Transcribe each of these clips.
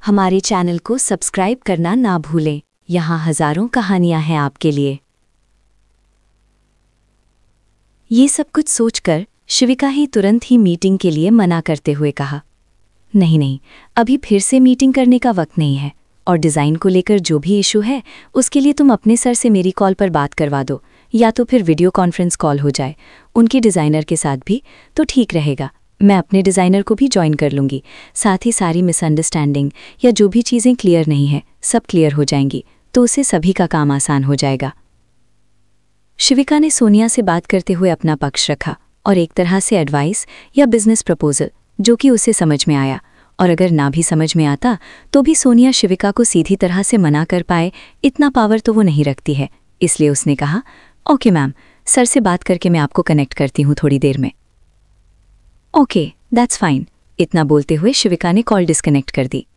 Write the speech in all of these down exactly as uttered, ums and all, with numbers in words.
हमारे चैनल को सब्सक्राइब करना ना भूलें। यहाँ हजारों कहानियां हैं आपके लिए। ये सब कुछ सोचकर शिविका ही तुरंत ही मीटिंग के लिए मना करते हुए कहा, नहीं नहीं, अभी फिर से मीटिंग करने का वक्त नहीं है, और डिज़ाइन को लेकर जो भी इशू है उसके लिए तुम अपने सर से मेरी कॉल पर बात करवा दो, या तो फिर वीडियो कॉन्फ्रेंस कॉल हो जाए उनके डिज़ाइनर के साथ भी तो ठीक रहेगा। मैं अपने डिज़ाइनर को भी ज्वाइन कर लूँगी, साथ ही सारी मिसअंडरस्टैंडिंग या जो भी चीज़ें क्लियर नहीं है सब क्लियर हो जाएंगी, तो उससे सभी का काम आसान हो जाएगा। शिविका ने सोनिया से बात करते हुए अपना पक्ष रखा और एक तरह से एडवाइस या बिजनेस प्रपोजल जो कि उसे समझ में आया, और अगर ना भी समझ में आता तो भी सोनिया शिविका को सीधी तरह से मना कर पाए इतना पावर तो वो नहीं रखती है। इसलिए उसने कहा, ओके मैम, सर से बात करके मैं आपको कनेक्ट करती हूँ थोड़ी देर में। Okay that's fine. इतना बोलते हुए शिविका ने कॉल डिस्कनेक्ट कर दी।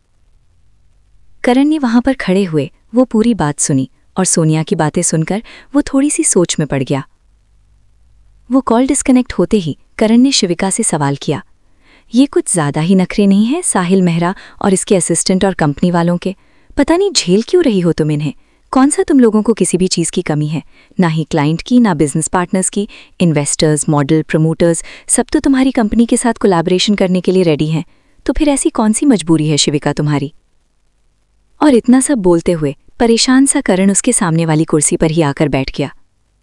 करण ने वहां पर खड़े हुए वो पूरी बात सुनी और सोनिया की बातें सुनकर वो थोड़ी सी सोच में पड़ गया। वो कॉल डिस्कनेक्ट होते ही करण ने शिविका से सवाल किया, ये कुछ ज़्यादा ही नखरे नहीं है साहिल मेहरा और इसके असिस्टेंट और कंपनी वालों के? पता नहीं झेल क्यों रही हो तुम इन्हें? कौन सा तुम लोगों को किसी भी चीज़ की कमी है? ना ही क्लाइंट की, ना बिजनेस पार्टनर्स की। इन्वेस्टर्स, मॉडल, प्रमोटर्स सब तो तुम्हारी कंपनी के साथ कोलैबोरेशन करने के लिए रेडी हैं, तो फिर ऐसी कौन सी मजबूरी है शिविका तुम्हारी? और इतना सब बोलते हुए परेशान सा करण उसके सामने वाली कुर्सी पर ही आकर बैठ गया।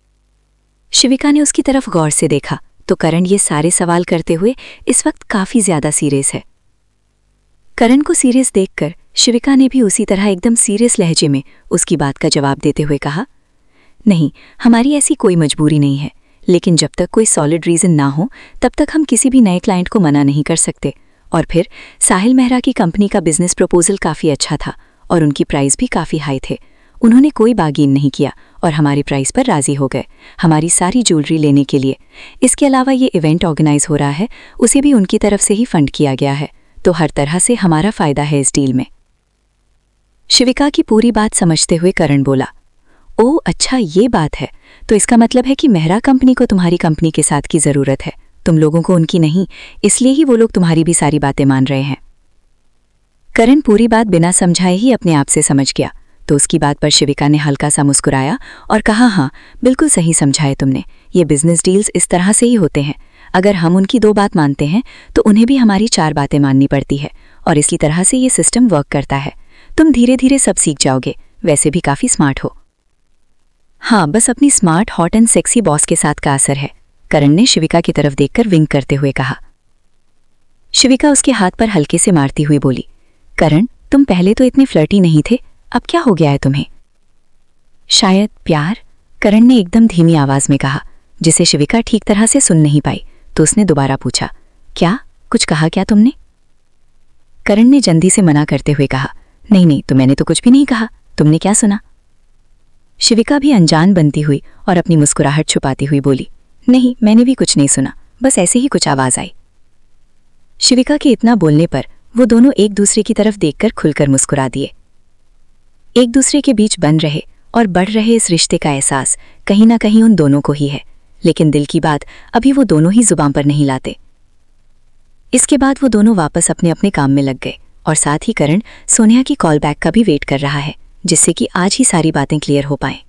शिविका ने उसकी तरफ गौर से देखा तो करण ये सारे सवाल करते हुए इस वक्त काफ़ी ज़्यादा सीरियस है। करण को सीरियस देखकर शिविका ने भी उसी तरह एकदम सीरियस लहजे में उसकी बात का जवाब देते हुए कहा, नहीं, हमारी ऐसी कोई मजबूरी नहीं है, लेकिन जब तक कोई सॉलिड रीज़न ना हो तब तक हम किसी भी नए क्लाइंट को मना नहीं कर सकते। और फिर साहिल मेहरा की कंपनी का बिजनेस प्रपोजल काफ़ी अच्छा था और उनकी प्राइस भी काफ़ी हाई थे। उन्होंने कोई बार्गेन नहीं किया और हमारी प्राइस पर राज़ी हो गए हमारी सारी ज्वेलरी लेने के लिए। इसके अलावा ये इवेंट ऑर्गेनाइज हो रहा है, उसे भी उनकी तरफ से ही फंड किया गया है, तो हर तरह से हमारा फ़ायदा है इस डील में। शिविका की पूरी बात समझते हुए करण बोला, ओह अच्छा ये बात है, तो इसका मतलब है कि मेहरा कंपनी को तुम्हारी कंपनी के साथ की ज़रूरत है, तुम लोगों को उनकी नहीं, इसलिए ही वो लोग तुम्हारी भी सारी बातें मान रहे हैं। करण पूरी बात बिना समझाए ही अपने आप से समझ गया, तो उसकी बात पर शिविका ने हल्का सा मुस्कुराया और कहा, हाँ बिल्कुल सही समझाए तुमने, ये बिजनेस डील्स इस तरह से ही होते हैं। अगर हम उनकी दो बात मानते हैं तो उन्हें भी हमारी चार बातें माननी पड़ती है, और इसी तरह से ये सिस्टम वर्क करता है। तुम धीरे धीरे सब सीख जाओगे, वैसे भी काफ़ी स्मार्ट हो। हाँ, बस अपनी smart, hot and sexy boss के साथ का असर है, करण ने शिविका की तरफ देखकर विंक करते हुए कहा। शिविका उसके हाथ पर हल्के से मारती हुई बोली, करण तुम पहले तो इतने फ्लर्टी नहीं थे, अब क्या हो गया है तुम्हें? शायद प्यार, करण ने एकदम धीमी आवाज में कहा, जिसे शिविका ठीक तरह से सुन नहीं पाई। तो उसने दोबारा पूछा, क्या कुछ कहा क्या तुमने? करण ने जल्दी से मना करते हुए कहा, नहीं नहीं, तो मैंने तो कुछ भी नहीं कहा, तुमने क्या सुना? शिविका भी अनजान बनती हुई और अपनी मुस्कुराहट छुपाती हुई बोली, नहीं मैंने भी कुछ नहीं सुना, बस ऐसे ही कुछ आवाज आई। शिविका के इतना बोलने पर वो दोनों एक दूसरे की तरफ देखकर खुलकर मुस्कुरा दिए। एक दूसरे के बीच बन रहे और बढ़ रहे इस रिश्ते का एहसास कहीं ना कहीं उन दोनों को ही है, लेकिन दिल की बात अभी वो दोनों ही जुबान पर नहीं लाते। इसके बाद वो दोनों वापस अपने अपने काम में लग गए और साथ ही करण सोनिया की कॉल बैक का भी वेट कर रहा है, जिससे कि आज ही सारी बातें क्लियर हो पाएं।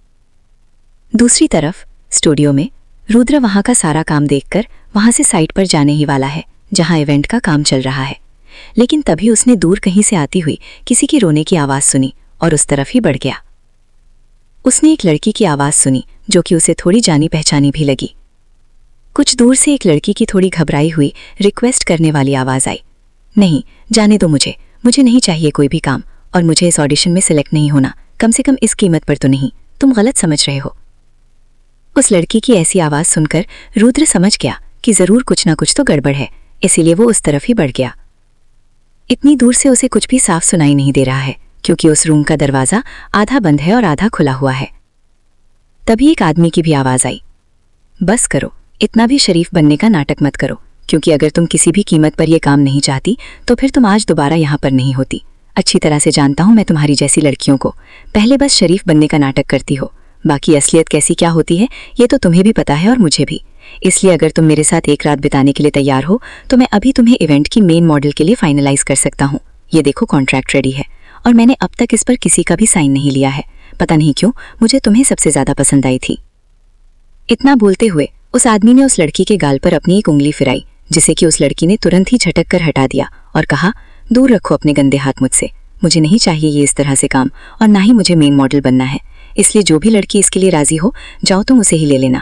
दूसरी तरफ स्टूडियो में रुद्र वहां का सारा काम देखकर वहां से साइट पर जाने ही वाला है जहां इवेंट का काम चल रहा है, लेकिन तभी उसने दूर कहीं से आती हुई किसी की रोने की आवाज़ सुनी और उस तरफ ही बढ़ गया। उसने एक लड़की की आवाज़ सुनी जो कि उसे थोड़ी जानी पहचानी भी लगी। कुछ दूर से एक लड़की की थोड़ी घबराई हुई रिक्वेस्ट करने वाली आवाज़ आई, नहीं जाने दो मुझे, मुझे नहीं चाहिए कोई भी काम, और मुझे इस ऑडिशन में सिलेक्ट नहीं होना, कम से कम इस कीमत पर तो नहीं, तुम गलत समझ रहे हो। उस लड़की की ऐसी आवाज़ सुनकर रुद्र समझ गया कि ज़रूर कुछ ना कुछ तो गड़बड़ है, इसीलिए वो उस तरफ ही बढ़ गया। इतनी दूर से उसे कुछ भी साफ सुनाई नहीं दे रहा है, क्योंकि उस रूम का दरवाज़ा आधा बंद है और आधा खुला हुआ है। तभी एक आदमी की भी आवाज़ आई, बस करो, इतना भी शरीफ बनने का नाटक मत करो, क्योंकि अगर तुम किसी भी कीमत पर यह काम नहीं चाहती तो फिर तुम आज दोबारा यहाँ पर नहीं होती। अच्छी तरह से जानता हूँ मैं तुम्हारी जैसी लड़कियों को, पहले बस शरीफ बनने का नाटक करती हो, बाकी असलियत कैसी क्या होती है ये तो तुम्हें भी पता है और मुझे भी। इसलिए अगर तुम मेरे साथ एक रात बिताने के लिए तैयार हो तो मैं अभी तुम्हें इवेंट की मेन मॉडल के लिए फाइनलाइज कर सकता हूँ, ये देखो कॉन्ट्रैक्ट रेडी है और मैंने अब तक इस पर किसी का भी साइन नहीं लिया है। पता नहीं क्यों मुझे तुम्हें सबसे ज्यादा पसंद आई थी। इतना बोलते हुए उस आदमी ने उस लड़की के गाल पर अपनी एक उंगली फिराई, जिसे कि उस लड़की ने तुरंत ही झटक कर हटा दिया और कहा, दूर रखो अपने गंदे हाथ मुझसे। मुझे नहीं चाहिए ये इस तरह से काम, और ना ही मुझे मेन मॉडल बनना है। इसलिए जो भी लड़की इसके लिए राजी हो, जाओ तुम उसे ही ले लेना।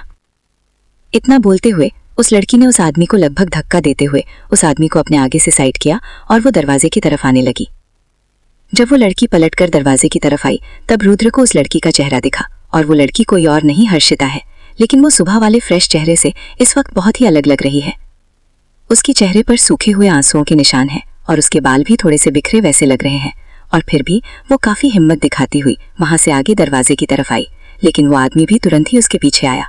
इतना बोलते हुए उस लड़की ने उस आदमी को लगभग धक्का देते हुए उस आदमी को अपने आगे से साइड किया और वो दरवाजे की तरफ आने लगी। जब वो लड़की पलटकर दरवाजे की तरफ आई तब रुद्र को उस लड़की का चेहरा दिखा, और वो लड़की कोई और नहीं हर्षिता है, लेकिन वो सुबह वाले फ्रेश चेहरे से इस वक्त बहुत ही अलग लग रही है। उसके चेहरे पर सूखे हुए आंसुओं के निशान हैं और उसके बाल भी थोड़े से बिखरे वैसे लग रहे हैं, और फिर भी वो काफी हिम्मत दिखाती हुई वहां से आगे दरवाजे की तरफ आई, लेकिन वो आदमी भी तुरंत ही उसके पीछे आया।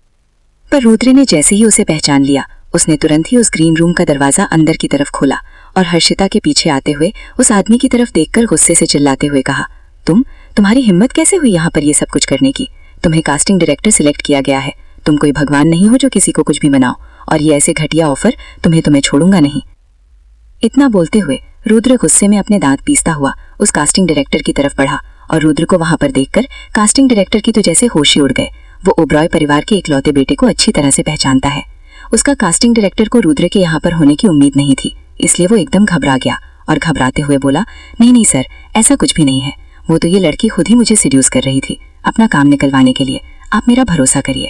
पर रुद्र ने जैसे ही उसे पहचान लिया, उसने तुरंत ही उस ग्रीन रूम का दरवाजा अंदर की तरफ खोला और हर्षिता के पीछे आते हुए उस आदमी की तरफ देखकर गुस्से से चिल्लाते हुए कहा, तुम तुम्हारी हिम्मत कैसे हुई यहाँ पर ये सब कुछ करने की? तुम्हें कास्टिंग डायरेक्टर सिलेक्ट किया गया है। तुम कोई भगवान नहीं हो जो किसी को कुछ भी मनाओ, और ये ऐसे घटिया ऑफर तुम्हें तुम्हें छोड़ूंगा नहीं। इतना बोलते हुए रुद्र गुस्से में अपने दांत पीसता हुआ उस कास्टिंग डायरेक्टर की तरफ बढ़ा, और रुद्र को वहां पर देखकर कास्टिंग डायरेक्टर की तो जैसे होश ही उड़ गए। वो ओबरॉय परिवार के इकलौते बेटे को अच्छी तरह से पहचानता है। उसका कास्टिंग डायरेक्टर को रुद्र के यहाँ पर होने की उम्मीद नहीं थी, इसलिए वो एकदम घबरा गया और घबराते हुए बोला, नहीं नहीं सर, ऐसा कुछ भी नहीं है। वो तो ये लड़की खुद ही मुझे सीड्यूस कर रही थी अपना काम निकलवाने के लिए। आप मेरा भरोसा करिए।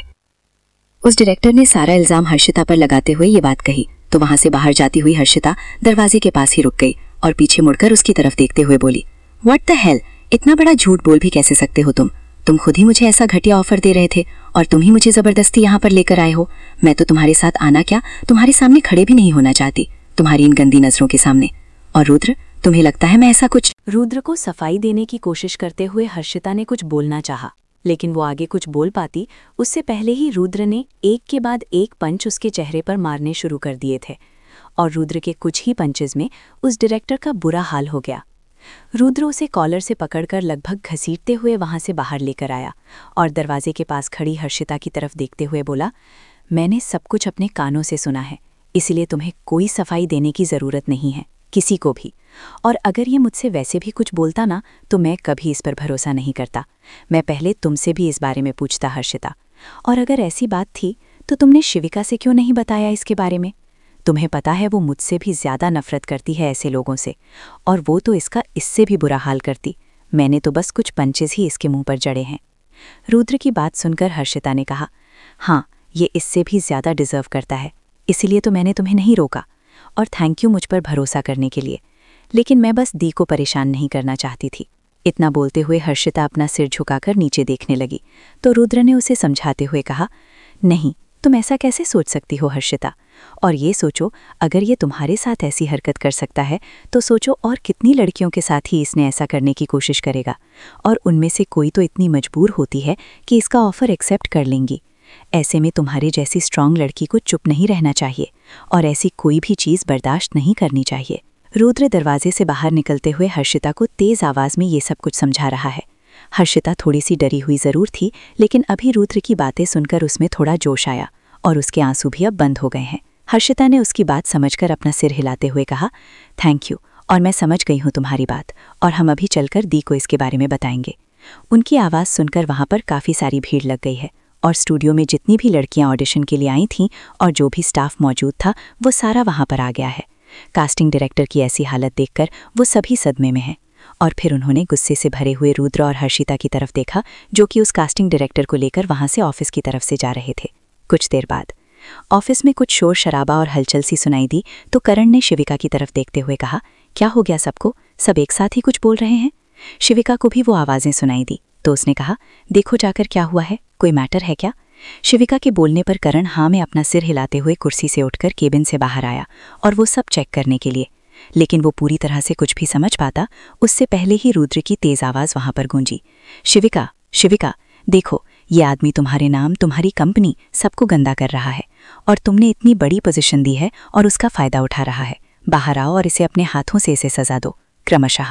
उस डायरेक्टर ने सारा इल्जाम हर्षिता पर लगाते हुए ये बात कही तो वहां से बाहर जाती हुई हर्षिता दरवाजे के पास ही रुक गई और पीछे मुड़कर उसकी तरफ देखते हुए बोली, व्हाट द हेल, इतना बड़ा झूठ बोल भी कैसे सकते हो तुम? तुम खुद ही मुझे ऐसा घटिया ऑफर दे रहे थे और तुम ही मुझे जबरदस्ती यहाँ पर लेकर आए हो। मैं तो तुम्हारे साथ आना क्या, तुम्हारे सामने खड़े भी नहीं होना चाहती, तुम्हारी इन गंदी नजरों के सामने। और रुद्र, तुम्हें लगता है मैं ऐसा कुछ? रुद्र को सफाई देने की कोशिश करते हुए हर्षिता ने कुछ बोलना चाहा, लेकिन वो आगे कुछ बोल पाती उससे पहले ही रुद्र ने एक के बाद एक पंच उसके चेहरे पर मारने शुरू कर दिए थे, और रुद्र के कुछ ही पंचेस में उस डायरेक्टर का बुरा हाल हो गया। रुद्र उसे कॉलर से पकड़कर लगभग घसीटते हुए वहां से बाहर लेकर आया और दरवाजे के पास खड़ी हर्षिता की तरफ देखते हुए बोला, मैंने सब कुछ अपने कानों से सुना है, इसलिए तुम्हें कोई सफाई देने की ज़रूरत नहीं है, किसी को भी। और अगर ये मुझसे वैसे भी कुछ बोलता ना तो मैं कभी इस पर भरोसा नहीं करता। मैं पहले तुमसे भी इस बारे में पूछता हर्षिता, और अगर ऐसी बात थी तो तुमने शिविका से क्यों नहीं बताया इसके बारे में? तुम्हें पता है वो मुझसे भी ज़्यादा नफरत करती है ऐसे लोगों से, और वो तो इसका इससे भी बुरा हाल करती। मैंने तो बस कुछ पंचेस ही इसके मुंह पर जड़े हैं। रुद्र की बात सुनकर हर्षिता ने कहा, हाँ, ये इससे भी ज़्यादा डिज़र्व करता है, इसीलिए तो मैंने तुम्हें नहीं रोका, और थैंक यू मुझ पर भरोसा करने के लिए। लेकिन मैं बस दी को परेशान नहीं करना चाहती थी। इतना बोलते हुए हर्षिता अपना सिर झुकाकर नीचे देखने लगी तो रुद्र ने उसे समझाते हुए कहा, नहीं, तुम ऐसा कैसे सोच सकती हो हर्षिता? और ये सोचो, अगर ये तुम्हारे साथ ऐसी हरकत कर सकता है तो सोचो और कितनी लड़कियों के साथ ही इसने ऐसा करने की कोशिश करेगा, और उनमें से कोई तो इतनी मजबूर होती है कि इसका ऑफर एक्सेप्ट कर लेंगी। ऐसे में तुम्हारे जैसी स्ट्रांग लड़की को चुप नहीं रहना चाहिए और ऐसी कोई भी चीज़ बर्दाश्त नहीं करनी चाहिए। रुद्र दरवाजे से बाहर निकलते हुए हर्षिता को तेज आवाज़ में ये सब कुछ समझा रहा है। हर्षिता थोड़ी सी डरी हुई ज़रूर थी, लेकिन अभी रुद्र की बातें सुनकर उसमें थोड़ा जोश आया और उसके आंसू भी अब बंद हो गए हैं। हर्षिता ने उसकी बात समझकर अपना सिर हिलाते हुए कहा, थैंक यू, और मैं समझ गई हूँ तुम्हारी बात, और हम अभी चलकर दी को इसके बारे में बताएंगे। उनकी आवाज़ सुनकर वहाँ पर काफ़ी सारी भीड़ लग गई है, और स्टूडियो में जितनी भी लड़कियाँ ऑडिशन के लिए आई थीं और जो भी स्टाफ मौजूद था वो सारा वहाँ पर आ गया है। कास्टिंग डायरेक्टर की ऐसी हालत देखकर वो सभी सदमे में हैं, और फिर उन्होंने गुस्से से भरे हुए रुद्र और हर्षिता की तरफ देखा जो कि उस कास्टिंग डायरेक्टर को लेकर वहाँ से ऑफिस की तरफ से जा रहे थे। कुछ देर बाद ऑफिस में कुछ शोर शराबा और हलचल सी सुनाई दी तो करण ने शिविका की तरफ देखते हुए कहा, क्या हो गया सबको? सब एक साथ ही कुछ बोल रहे हैं। शिविका को भी वो आवाज़ें सुनाई दी तो उसने कहा, देखो जाकर क्या हुआ है, कोई मैटर है क्या? शिविका के बोलने पर करण हाँ में अपना सिर हिलाते हुए कुर्सी से उठकर केबिन से बाहर आया और वो सब चेक करने के लिए, लेकिन वो पूरी तरह से कुछ भी समझ पाता उससे पहले ही रुद्र की तेज आवाज़ वहाँ पर गूंजी, शिविका, शिविका, देखो, ये आदमी तुम्हारे नाम, तुम्हारी कंपनी सबको गंदा कर रहा है, और तुमने इतनी बड़ी पोजीशन दी है और उसका फ़ायदा उठा रहा है। बाहर आओ और इसे अपने हाथों से इसे सज़ा दो क्रमशः।